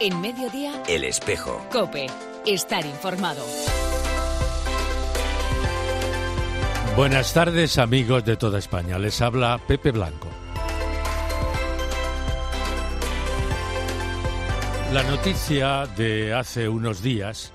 En Mediodía, El Espejo. COPE. Estar informado. Buenas tardes, amigos de toda España. Les habla Pepe Blanco. La noticia de hace unos días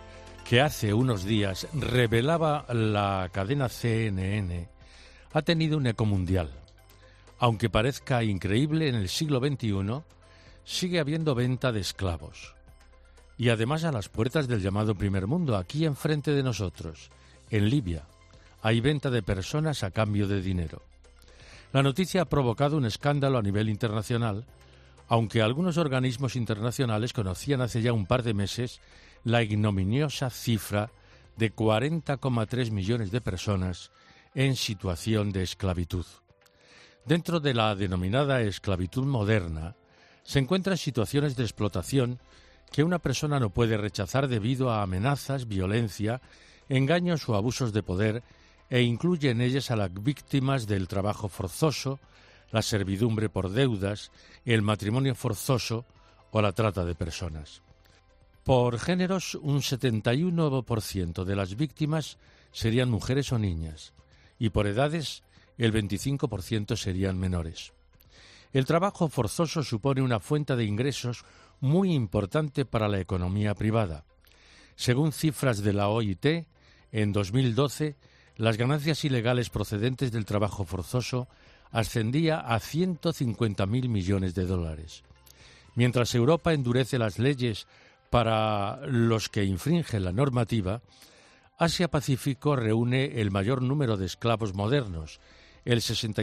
revelaba la cadena CNN, ha tenido un eco mundial. Aunque parezca increíble, en el siglo XXI sigue habiendo venta de esclavos. Y además a las puertas del llamado primer mundo, aquí enfrente de nosotros, en Libia, hay venta de personas a cambio de dinero. La noticia ha provocado un escándalo a nivel internacional, aunque algunos organismos internacionales conocían hace ya un par de meses la ignominiosa cifra de 40,3 millones de personas en situación de esclavitud. Dentro de la denominada esclavitud moderna, se encuentran situaciones de explotación que una persona no puede rechazar debido a amenazas, violencia, engaños o abusos de poder, e incluye en ellas a las víctimas del trabajo forzoso, la servidumbre por deudas, el matrimonio forzoso o la trata de personas. Por géneros, un 71% de las víctimas serían mujeres o niñas, y por edades, el 25% serían menores. El trabajo forzoso supone una fuente de ingresos muy importante para la economía privada. Según cifras de la OIT, en 2012, las ganancias ilegales procedentes del trabajo forzoso ascendía a 150.000 millones de dólares. Mientras Europa endurece las leyes para los que infringen la normativa, Asia-Pacífico reúne el mayor número de esclavos modernos, el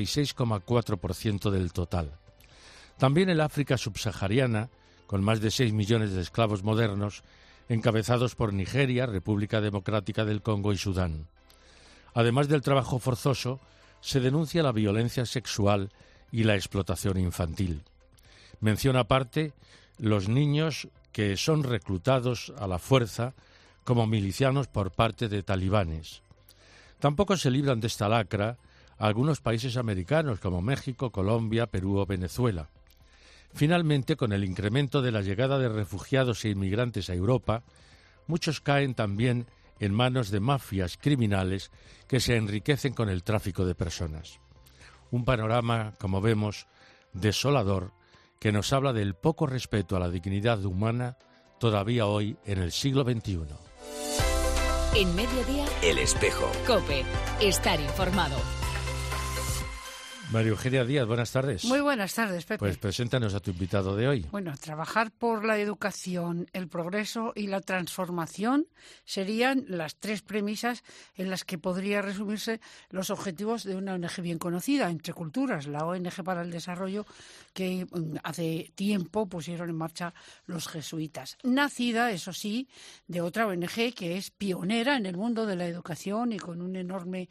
66,4% del total. También el África subsahariana, con más de 6 millones de esclavos modernos, encabezados por Nigeria, República Democrática del Congo y Sudán. Además del trabajo forzoso, se denuncia la violencia sexual y la explotación infantil. Mención aparte los niños que son reclutados a la fuerza como milicianos por parte de talibanes. Tampoco se libran de esta lacra algunos países americanos como México, Colombia, Perú o Venezuela. Finalmente, con el incremento de la llegada de refugiados e inmigrantes a Europa, muchos caen también en manos de mafias criminales que se enriquecen con el tráfico de personas. Un panorama, como vemos, desolador, que nos habla del poco respeto a la dignidad humana todavía hoy en el siglo XXI. En Mediodía, El Espejo. COPE. Estar informado. María Eugenia Díaz, buenas tardes. Muy buenas tardes, Pepe. Pues preséntanos a tu invitado de hoy. Bueno, trabajar por la educación, el progreso y la transformación serían las tres premisas en las que podría resumirse los objetivos de una ONG bien conocida, Entre Culturas, la ONG para el Desarrollo que hace tiempo pusieron en marcha los jesuitas. Nacida, eso sí, de otra ONG que es pionera en el mundo de la educación y con un enorme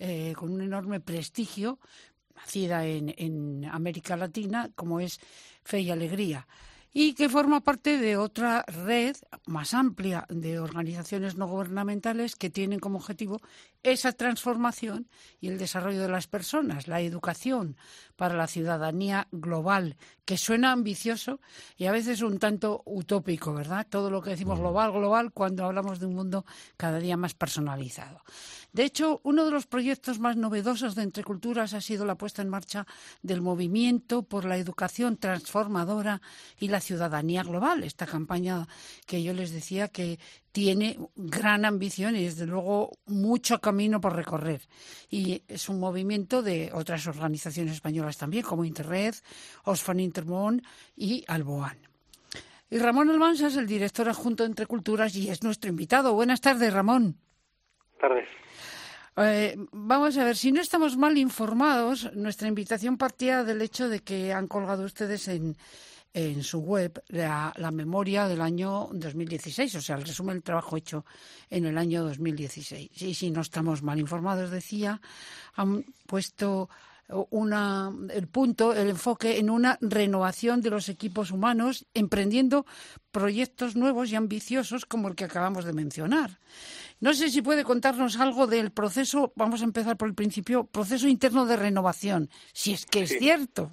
prestigio, nacida en América Latina, como es Fe y Alegría, y que forma parte de otra red más amplia de organizaciones no gubernamentales que tienen como objetivo esa transformación y el desarrollo de las personas, la educación para la ciudadanía global, que suena ambicioso y a veces un tanto utópico, ¿verdad? Todo lo que decimos global, cuando hablamos de un mundo cada día más personalizado. De hecho, uno de los proyectos más novedosos de Entre Culturas ha sido la puesta en marcha del movimiento por la educación transformadora y la ciudadanía global, esta campaña que yo les decía que tiene gran ambición y, desde luego, mucho camino por recorrer. Y es un movimiento de otras organizaciones españolas también, como Interred, Oxfam Intermón y Alboan. Y Ramón Almansa es el director adjunto de Entre Culturas y es nuestro invitado. Buenas tardes, Ramón. Buenas tardes. Vamos a ver, si no estamos mal informados, nuestra invitación partía del hecho de que han colgado ustedes en su web la memoria del año 2016, o sea, el resumen del trabajo hecho en el año 2016. Y si no estamos mal informados, decía, han puesto el enfoque en una renovación de los equipos humanos, emprendiendo proyectos nuevos y ambiciosos como el que acabamos de mencionar. No sé si puede contarnos algo del proceso, vamos a empezar por el principio, proceso interno de renovación, si es que es cierto.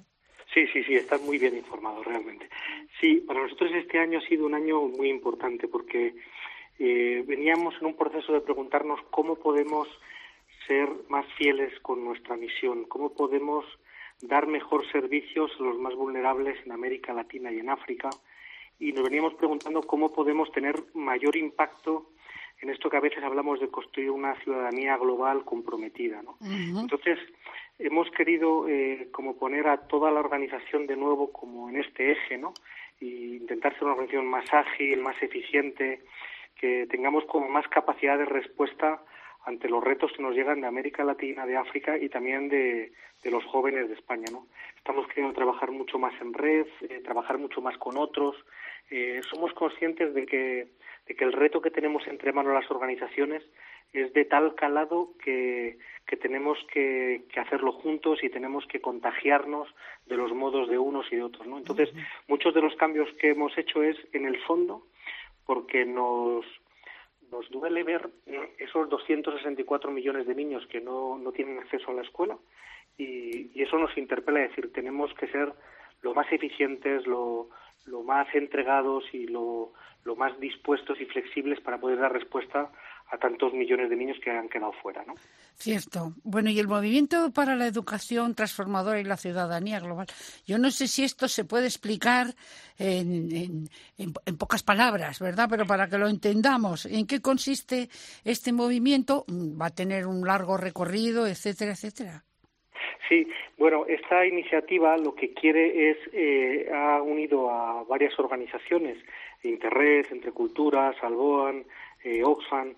Sí, estás muy bien informado realmente. Sí, para nosotros este año ha sido un año muy importante porque veníamos en un proceso de preguntarnos cómo podemos ser más fieles con nuestra misión, cómo podemos dar mejor servicios a los más vulnerables en América Latina y en África, y nos veníamos preguntando cómo podemos tener mayor impacto en esto que a veces hablamos de construir una ciudadanía global comprometida, ¿no? Uh-huh. Entonces, hemos querido como poner a toda la organización de nuevo como en este eje, ¿no? Y intentar ser una organización más ágil, más eficiente, que tengamos como más capacidad de respuesta ante los retos que nos llegan de América Latina, de África y también de los jóvenes de España, ¿no? Estamos queriendo trabajar mucho más en red, trabajar mucho más con otros. Somos conscientes de que el reto que tenemos entre manos las organizaciones es de tal calado que tenemos que hacerlo juntos y tenemos que contagiarnos de los modos de unos y de otros, ¿no? Entonces, muchos de los cambios que hemos hecho es en el fondo porque nos duele ver esos 264 millones de niños que no tienen acceso a la escuela y eso nos interpela, es decir, tenemos que ser lo más eficientes, lo más entregados y lo más dispuestos y flexibles para poder dar respuesta a tantos millones de niños que han quedado fuera, ¿no? Cierto. Bueno, y el movimiento para la educación transformadora y la ciudadanía global, yo no sé si esto se puede explicar en pocas palabras, ¿verdad? Pero para que lo entendamos, ¿en qué consiste este movimiento? ¿Va a tener un largo recorrido, etcétera, etcétera? Sí, bueno, esta iniciativa lo que quiere es, ha unido a varias organizaciones, Interred, Entre Culturas, Alboan, Oxfam,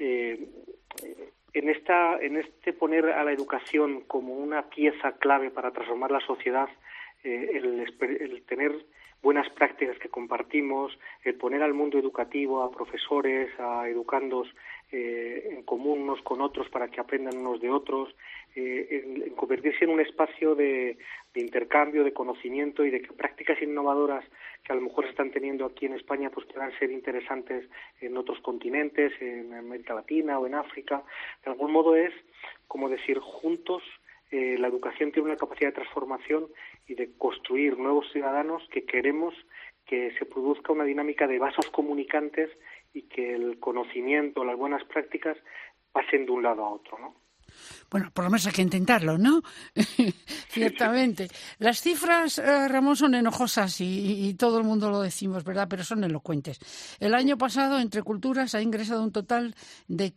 en este poner a la educación como una pieza clave para transformar la sociedad, el tener buenas prácticas que compartimos, el poner al mundo educativo, a profesores, a educandos en común unos con otros para que aprendan unos de otros, en convertirse en un espacio de intercambio, de conocimiento y de que prácticas innovadoras que a lo mejor se están teniendo aquí en España pues puedan ser interesantes en otros continentes, en América Latina o en África. De algún modo es como decir juntos la educación tiene una capacidad de transformación y de construir nuevos ciudadanos que queremos que se produzca una dinámica de vasos comunicantes y que el conocimiento, las buenas prácticas pasen de un lado a otro, ¿no? Bueno, por lo menos hay que intentarlo, ¿no? Ciertamente. Las cifras, Ramón, son enojosas y todo el mundo lo decimos, ¿verdad? Pero son elocuentes. El año pasado, Entre Culturas ha ingresado un total de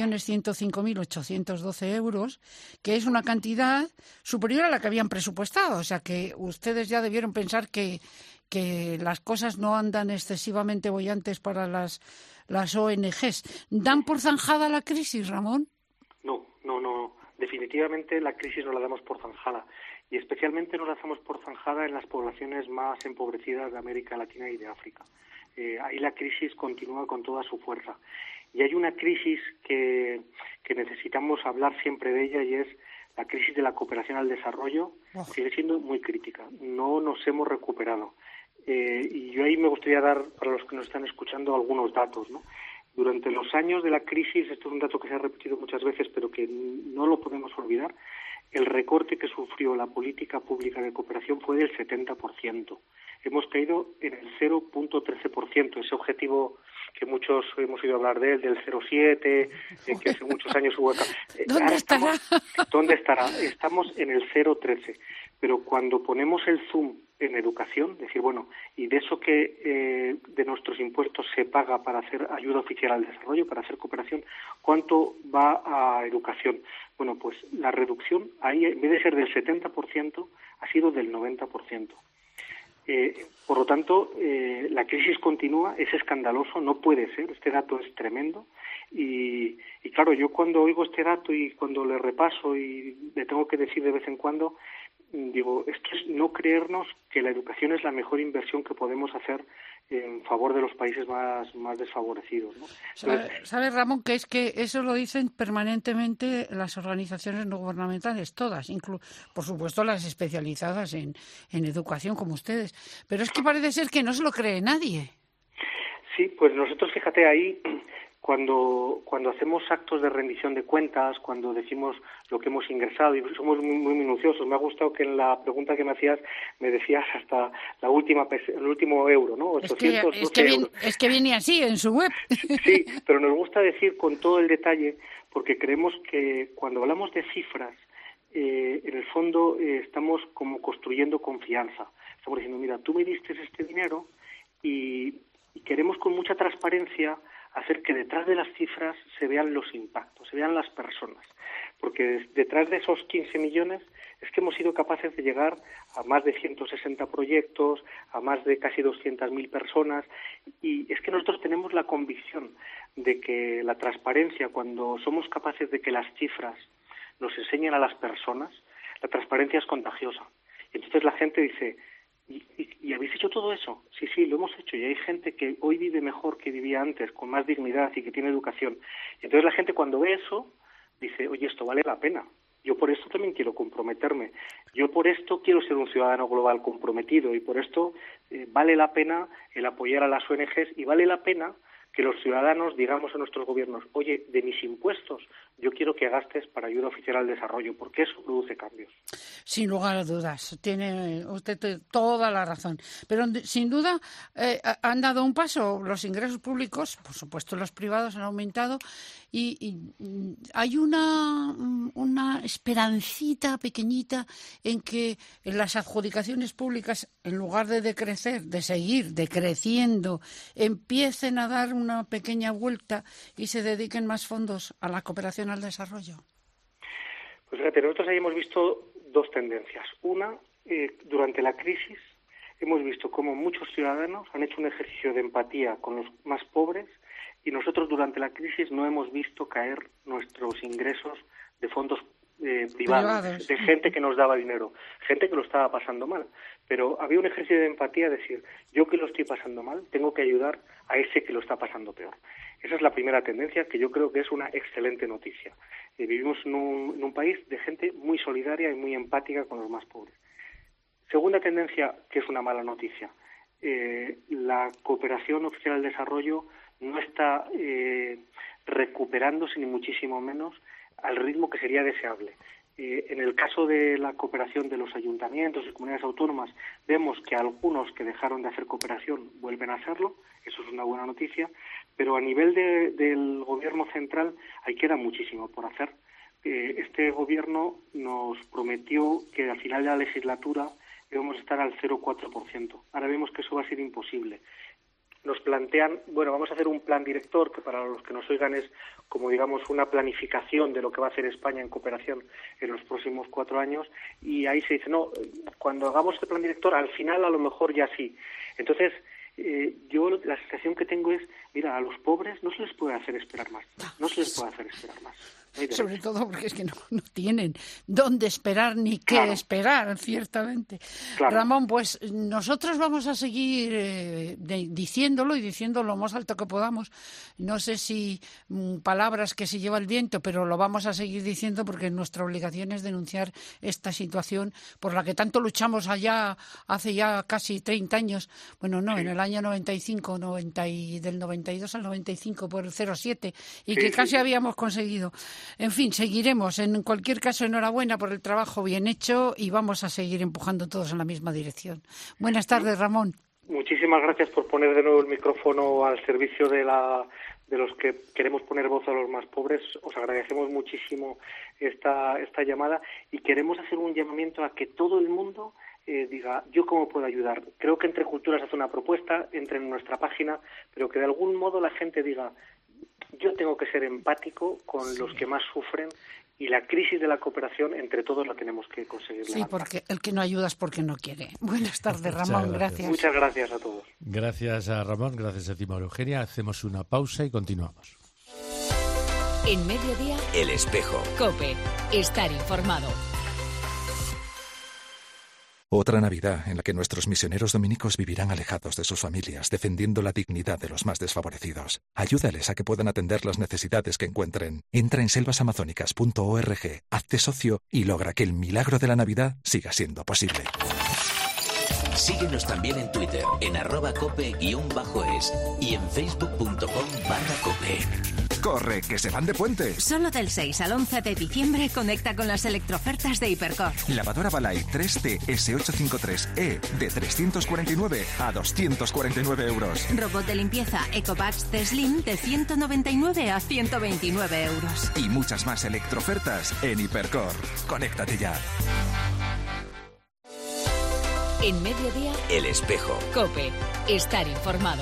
15.105.812 euros, que es una cantidad superior a la que habían presupuestado. O sea, que ustedes ya debieron pensar que las cosas no andan excesivamente bollantes para las ONGs. ¿Dan por zanjada la crisis, Ramón? No. Definitivamente la crisis no la damos por zanjada y especialmente no la damos por zanjada en las poblaciones más empobrecidas de América Latina y de África. Ahí la crisis continúa con toda su fuerza. Y hay una crisis que necesitamos hablar siempre de ella y es la crisis de la cooperación al desarrollo. Sigue siendo muy crítica. No nos hemos recuperado. Y yo ahí me gustaría dar, para los que nos están escuchando, algunos datos, ¿no? Durante los años de la crisis, esto es un dato que se ha repetido muchas veces, pero que no lo podemos olvidar, el recorte que sufrió la política pública de cooperación fue del 70%. Hemos caído en el 0.13%, ese objetivo que muchos hemos oído hablar de él, del 0,7, que hace muchos años hubo acá. ¿Dónde estará? Estamos en el 0,13. Pero cuando ponemos el zoom en educación, decir, bueno, y de eso que de nuestros impuestos se paga para hacer ayuda oficial al desarrollo, para hacer cooperación, ¿cuánto va a educación? Bueno, pues la reducción ahí, en vez de ser del 70%, ha sido del 90%. Por lo tanto, la crisis continúa, es escandaloso, no puede ser, este dato es tremendo. Y claro, yo cuando oigo este dato y cuando le repaso y le tengo que decir de vez en cuando, digo, esto es no creernos que la educación es la mejor inversión que podemos hacer en favor de los países más desfavorecidos, ¿no? ¿Sabes, Ramón, que es que eso lo dicen permanentemente las organizaciones no gubernamentales, todas, por supuesto las especializadas en educación como ustedes, pero es que parece ser que no se lo cree nadie. Sí, pues nosotros, fíjate, ahí cuando hacemos actos de rendición de cuentas, cuando decimos lo que hemos ingresado, y somos muy minuciosos. Me ha gustado que en la pregunta que me hacías me decías hasta el último euro, ¿no? 812 euros. Es que viene así en su web. Sí, pero nos gusta decir con todo el detalle, porque creemos que cuando hablamos de cifras, en el fondo estamos como construyendo confianza. Estamos diciendo, mira, tú me diste este dinero y queremos con mucha transparencia hacer que detrás de las cifras se vean los impactos, se vean las personas. Porque detrás de esos 15 millones es que hemos sido capaces de llegar a más de 160 proyectos, a más de casi 200.000 personas, y es que nosotros tenemos la convicción de que la transparencia, cuando somos capaces de que las cifras nos enseñen a las personas, la transparencia es contagiosa. Y entonces la gente dice, ¿y habéis hecho todo eso? Sí, lo hemos hecho, y hay gente que hoy vive mejor que vivía antes, con más dignidad y que tiene educación. Y entonces la gente cuando ve eso, dice, oye, esto vale la pena. Yo por esto también quiero comprometerme. Yo por esto quiero ser un ciudadano global comprometido, y por esto vale la pena el apoyar a las ONGs, y vale la pena que los ciudadanos digamos a nuestros gobiernos, oye, de mis impuestos yo quiero que gastes para ayuda oficial al desarrollo, porque eso produce cambios. Sin lugar a dudas, tiene usted toda la razón. Pero sin duda han dado un paso, los ingresos públicos, por supuesto los privados han aumentado, y hay una esperancita pequeñita en que en las adjudicaciones públicas, en lugar de decrecer, de seguir decreciendo, empiecen a dar una pequeña vuelta y se dediquen más fondos a la cooperación al desarrollo. Pues fíjate, nosotros ahí hemos visto dos tendencias. Una, durante la crisis hemos visto cómo muchos ciudadanos han hecho un ejercicio de empatía con los más pobres, y nosotros durante la crisis no hemos visto caer nuestros ingresos de fondos privados, de gente que nos daba dinero, gente que lo estaba pasando mal. Pero había un ejercicio de empatía, decir, yo que lo estoy pasando mal, tengo que ayudar a ese que lo está pasando peor. Esa es la primera tendencia, que yo creo que es una excelente noticia. Vivimos en un país de gente muy solidaria y muy empática con los más pobres. Segunda tendencia, que es una mala noticia. La cooperación oficial al desarrollo no está recuperándose, ni muchísimo menos, al ritmo que sería deseable. En el caso de la cooperación de los ayuntamientos y comunidades autónomas, vemos que algunos que dejaron de hacer cooperación vuelven a hacerlo, eso es una buena noticia, pero a nivel del gobierno central ahí queda muchísimo por hacer. Este gobierno nos prometió que al final de la legislatura íbamos a estar al 0,4%. Ahora vemos que eso va a ser imposible. Nos plantean, vamos a hacer un plan director, que para los que nos oigan es como, digamos, una planificación de lo que va a hacer España en cooperación en los próximos 4 años, y ahí se dice, no, cuando hagamos este plan director, al final a lo mejor ya sí. Entonces, yo la sensación que tengo es, mira, a los pobres no se les puede hacer esperar más, Sobre todo porque es que no tienen dónde esperar ni qué esperar, ciertamente. Claro. Ramón, pues nosotros vamos a seguir diciéndolo lo más alto que podamos. No sé si palabras que se lleva el viento, pero lo vamos a seguir diciendo porque nuestra obligación es denunciar esta situación por la que tanto luchamos hace ya casi 30 años. Bueno, no, en el año 95, del 92 al 95 por el 07, y que casi habíamos conseguido. En fin, seguiremos. En cualquier caso, enhorabuena por el trabajo bien hecho, y vamos a seguir empujando todos en la misma dirección. Buenas tardes, Ramón. Muchísimas gracias por poner de nuevo el micrófono al servicio de los que queremos poner voz a los más pobres. Os agradecemos muchísimo esta llamada, y queremos hacer un llamamiento a que todo el mundo diga, ¿yo cómo puedo ayudar? Creo que Entre Culturas hace una propuesta, entre en nuestra página, pero que de algún modo la gente diga, yo tengo que ser empático con los que más sufren, y la crisis de la cooperación entre todos la tenemos que conseguir levantar. Sí, porque el que no ayuda es porque no quiere. Buenas tardes, Ramón, gracias. Muchas gracias a todos. Gracias a Ramón, gracias a ti, María Eugenia. Hacemos una pausa y continuamos. En Mediodía, El Espejo. COPE. Estar informado. Otra Navidad en la que nuestros misioneros dominicos vivirán alejados de sus familias, defendiendo la dignidad de los más desfavorecidos. Ayúdales a que puedan atender las necesidades que encuentren. Entra en selvasamazónicas.org, hazte socio y logra que el milagro de la Navidad siga siendo posible. Síguenos también en Twitter, en @cope_es y en facebook.com/cope. ¡Corre, que se van de puente! Solo del 6 al 11 de diciembre conecta con las electrofertas de Hipercor. Lavadora Balay 3T S853E de 349 a 249 euros. Robot de limpieza Ecobax T-Slim de 199 a 129 euros. Y muchas más electrofertas en Hipercor. Conéctate ya. En Mediodía, El Espejo. COPE. Estar informado.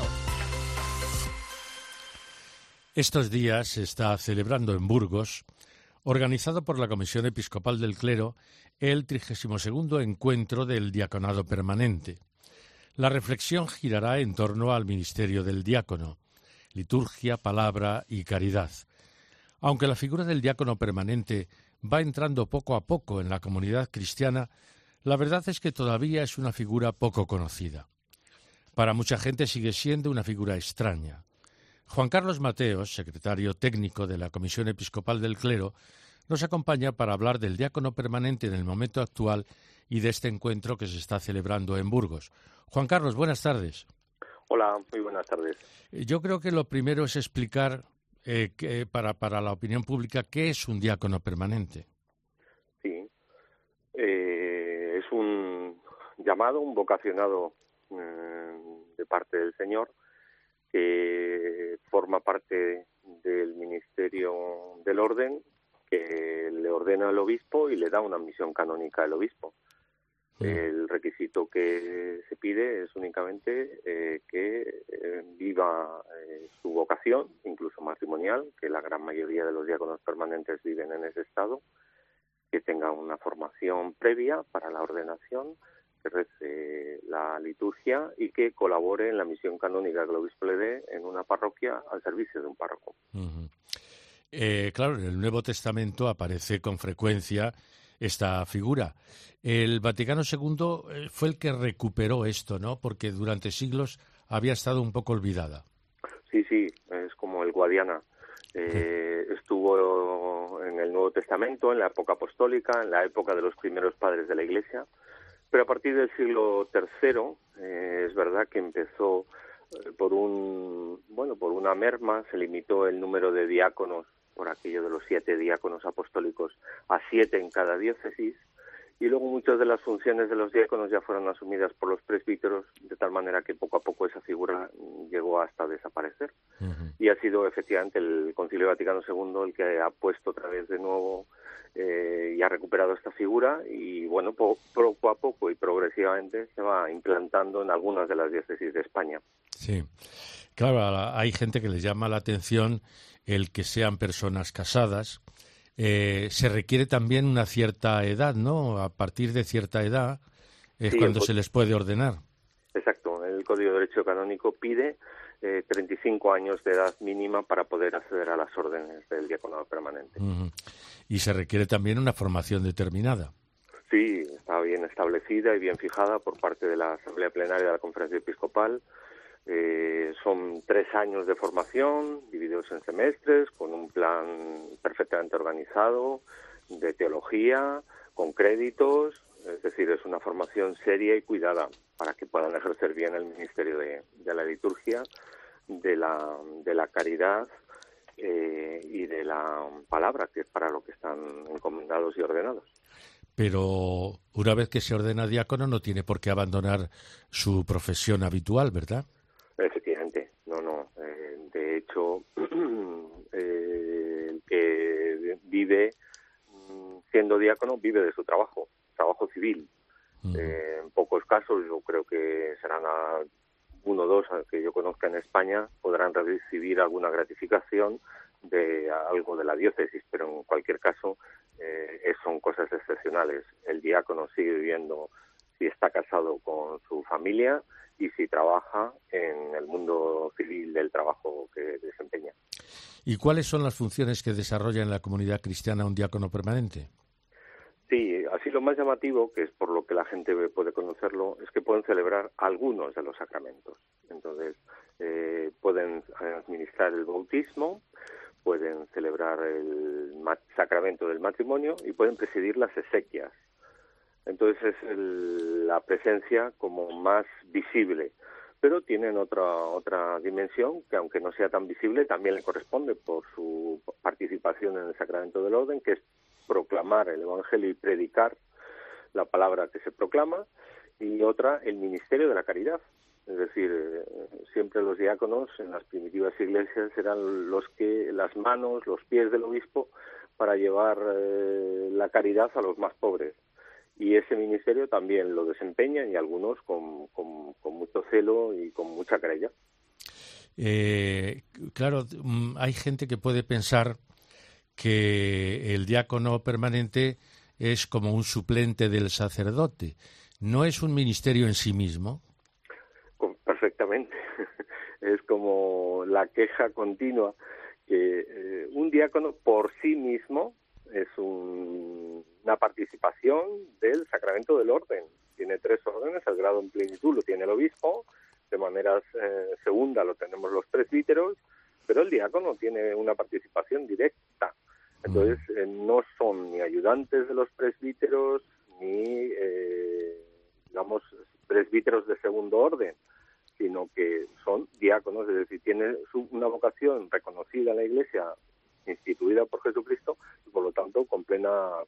Estos días se está celebrando en Burgos, organizado por la Comisión Episcopal del Clero, el 32º encuentro del Diaconado Permanente. La reflexión girará en torno al ministerio del diácono, liturgia, palabra y caridad. Aunque la figura del diácono permanente va entrando poco a poco en la comunidad cristiana, la verdad es que todavía es una figura poco conocida. Para mucha gente sigue siendo una figura extraña. Juan Carlos Mateos, secretario técnico de la Comisión Episcopal del Clero, nos acompaña para hablar del diácono permanente en el momento actual y de este encuentro que se está celebrando en Burgos. Juan Carlos, buenas tardes. Hola, muy buenas tardes. Yo creo que lo primero es explicar para la opinión pública qué es un diácono permanente. Sí, es un llamado, un vocacionado de parte del Señor, que forma parte del ministerio del orden, que le ordena al obispo y le da una misión canónica al obispo. El requisito que se pide es únicamente que viva su vocación, incluso matrimonial, que la gran mayoría de los diáconos permanentes viven en ese estado, que tenga una formación previa para la ordenación, que rece la liturgia y que colabore en la misión canónica que el obispo le dé en una parroquia al servicio de un párroco. Uh-huh. Claro, en el Nuevo Testamento aparece con frecuencia esta figura. El Vaticano II fue el que recuperó esto, ¿no? Porque durante siglos había estado un poco olvidada. Sí, es como el Guadiana. Estuvo en el Nuevo Testamento, en la época apostólica, en la época de los primeros padres de la Iglesia, pero a partir del siglo III es verdad que empezó por una merma, se limitó el número de diáconos por aquello de los 7 diáconos apostólicos a 7 en cada diócesis, y luego muchas de las funciones de los diáconos ya fueron asumidas por los presbíteros, de tal manera que poco a poco esa figura llegó hasta desaparecer. Uh-huh. Y ha sido efectivamente el Concilio Vaticano II el que ha puesto otra vez de nuevo y ha recuperado esta figura, y bueno, poco a poco y progresivamente se va implantando en algunas de las diócesis de España. Sí, claro, hay gente que les llama la atención el que sean personas casadas. Se requiere también una cierta edad, ¿no? A partir de cierta edad es cuando se les puede ordenar. Exacto. El Código de Derecho Canónico pide 35 años de edad mínima para poder acceder a las órdenes del diaconado permanente. Uh-huh. Y se requiere también una formación determinada. Sí, está bien establecida y bien fijada por parte de la Asamblea Plenaria de la Conferencia Episcopal. Son 3 años de formación, divididos en semestres, con un plan perfectamente organizado, de teología, con créditos, es decir, es una formación seria y cuidada para que puedan ejercer bien el ministerio de la liturgia, de la caridad y de la palabra, que es para lo que están encomendados y ordenados. Pero una vez que se ordena diácono no tiene por qué abandonar su profesión habitual, ¿verdad? Efectivamente, no. De hecho, el que vive siendo diácono vive de su trabajo civil. Uh-huh. En pocos casos, yo creo que serán uno o dos que yo conozca en España, podrán recibir alguna gratificación de algo de la diócesis, pero en cualquier caso son cosas excepcionales. El diácono sigue viviendo, si está casado, con su familia, y si trabaja en el mundo civil del trabajo que desempeña. ¿Y cuáles son las funciones que desarrolla en la comunidad cristiana un diácono permanente? Sí, así lo más llamativo, que es por lo que la gente puede conocerlo, es que pueden celebrar algunos de los sacramentos. Entonces, pueden administrar el bautismo, pueden celebrar el sacramento del matrimonio y pueden presidir las exequias. Entonces es la presencia como más visible, pero tienen otra dimensión que, aunque no sea tan visible, también le corresponde por su participación en el sacramento del orden, que es proclamar el Evangelio y predicar la palabra que se proclama, y otra, el ministerio de la caridad. Es decir, siempre los diáconos en las primitivas iglesias eran las manos, los pies del obispo para llevar la caridad a los más pobres. Y ese ministerio también lo desempeñan, y algunos con mucho celo y con mucha querella. Claro, hay gente que puede pensar que el diácono permanente es como un suplente del sacerdote. ¿No es un ministerio en sí mismo? Perfectamente. Es como la queja continua que un diácono por sí mismo es una participación del sacramento del orden. Tiene 3 órdenes, el grado en plenitud lo tiene el obispo, de manera segunda lo tenemos los presbíteros, pero el diácono tiene una participación directa. Entonces no son ni ayudantes de los presbíteros ni, digamos, presbíteros de segundo orden, sino que son diáconos, es decir, tienen una vocación reconocida en la Iglesia, instituida por Jesucristo, y por lo tanto con pleno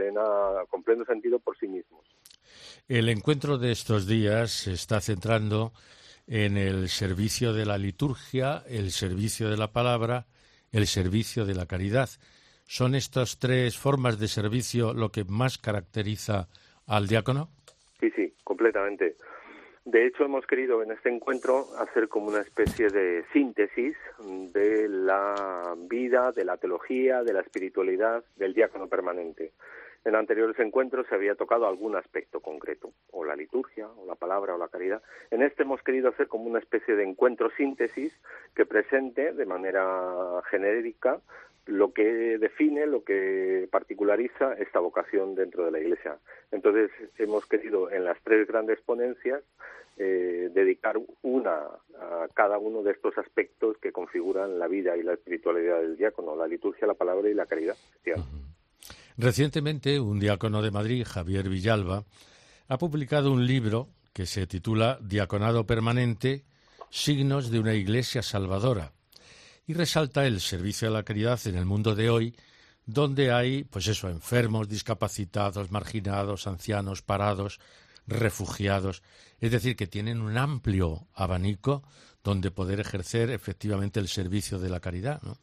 sentido por sí mismos. El encuentro de estos días se está centrando en el servicio de la liturgia, el servicio de la palabra, el servicio de la caridad. ¿Son estas 3 formas de servicio lo que más caracteriza al diácono? Sí, completamente. De hecho, hemos querido en este encuentro hacer como una especie de síntesis de la vida, de la teología, de la espiritualidad del diácono permanente. En anteriores encuentros se había tocado algún aspecto concreto, o la liturgia, o la palabra, o la caridad. En este hemos querido hacer como una especie de encuentro síntesis que presente de manera genérica lo que define, lo que particulariza esta vocación dentro de la Iglesia. Entonces, hemos querido en las 3 grandes ponencias dedicar una a cada uno de estos aspectos que configuran la vida y la espiritualidad del diácono, la liturgia, la palabra y la caridad cristiana. Recientemente, un diácono de Madrid, Javier Villalba, ha publicado un libro que se titula Diaconado Permanente, signos de una Iglesia salvadora, y resalta el servicio a la caridad en el mundo de hoy, donde hay, enfermos, discapacitados, marginados, ancianos, parados, refugiados. Es decir, que tienen un amplio abanico donde poder ejercer efectivamente el servicio de la caridad, ¿no?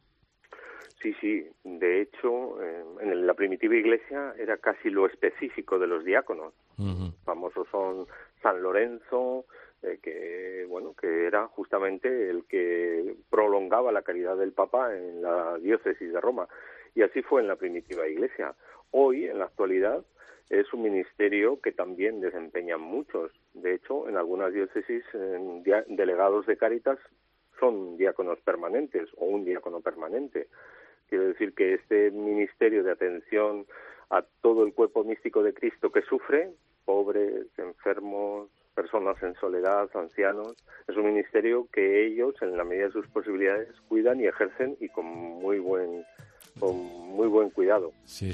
Sí. De hecho, en la primitiva Iglesia era casi lo específico de los diáconos. Famosos son San Lorenzo, que era justamente el que prolongaba la caridad del Papa en la diócesis de Roma. Y así fue en la primitiva Iglesia. Hoy, en la actualidad, es un ministerio que también desempeñan muchos. De hecho, en algunas diócesis, delegados de Cáritas son diáconos permanentes o un diácono permanente. Quiero decir que este ministerio de atención a todo el cuerpo místico de Cristo que sufre, pobres, enfermos, personas en soledad, ancianos, es un ministerio que ellos, en la medida de sus posibilidades, cuidan y ejercen, y con muy buen cuidado. Sí.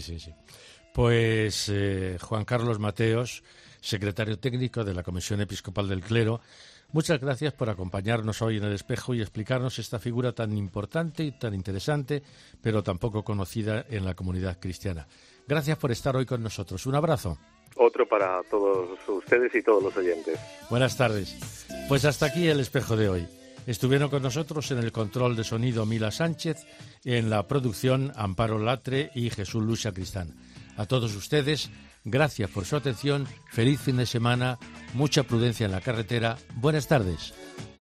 Pues Juan Carlos Mateos, secretario técnico de la Comisión Episcopal del Clero, muchas gracias por acompañarnos hoy en El Espejo y explicarnos esta figura tan importante y tan interesante, pero tan poco conocida en la comunidad cristiana. Gracias por estar hoy con nosotros. Un abrazo. Otro para todos ustedes y todos los oyentes. Buenas tardes. Pues hasta aquí El Espejo de hoy. Estuvieron con nosotros en el control de sonido Mila Sánchez, en la producción Amparo Latre y Jesús Luis Sacristán. A todos ustedes, gracias por su atención, feliz fin de semana, mucha prudencia en la carretera, buenas tardes.